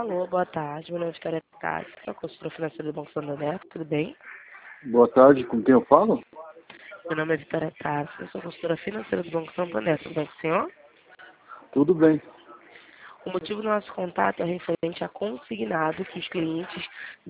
Alô, boa tarde. Meu nome é Vitória Tassi, sou consultora financeira do Banco Santander, tudo bem? Boa tarde, com quem eu falo? Meu nome é Vitória Tassi, eu sou consultora financeira do Banco Santander, tudo bem com o senhor? Tudo bem. O motivo do nosso contato é referente a consignado que os clientes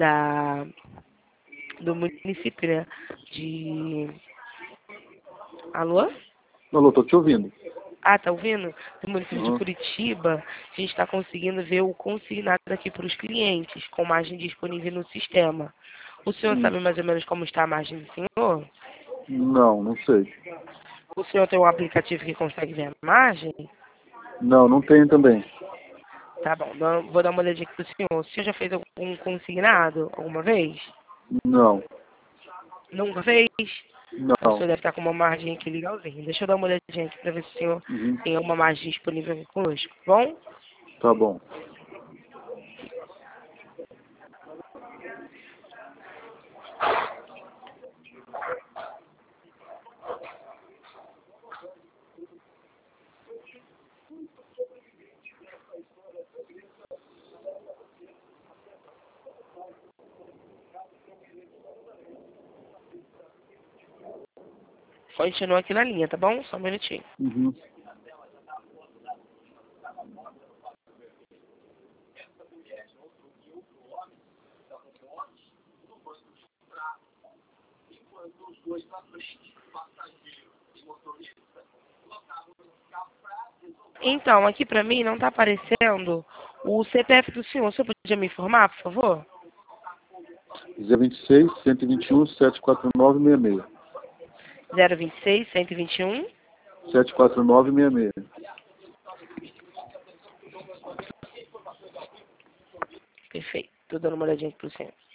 do município, né, de... Alô? Alô, tô te ouvindo. Ah, tá ouvindo? Do município de Uhum. Curitiba, a gente está conseguindo ver o consignado aqui para os clientes, com margem disponível no sistema. O senhor sabe mais ou menos como está a margem do senhor? Não, não sei. O senhor tem um aplicativo que consegue ver a margem? Não, não tenho também. Tá bom, vou dar uma olhadinha aqui pro senhor. O senhor já fez algum consignado alguma vez? Não, Nunca fez? Então, o não. senhor deve estar com uma margem aqui legalzinha. Deixa eu dar uma olhadinha aqui para ver se o senhor Uhum. tem alguma margem disponível aqui conosco, tá bom? Tá bom. Continua aqui na linha, tá bom? Só um minutinho. Uhum. Então, aqui para mim não está aparecendo o CPF do senhor. O senhor podia me informar, por favor? 026 121 74966. 026 121. 74966. Perfeito. Tô dando uma olhadinha aqui pro senhor.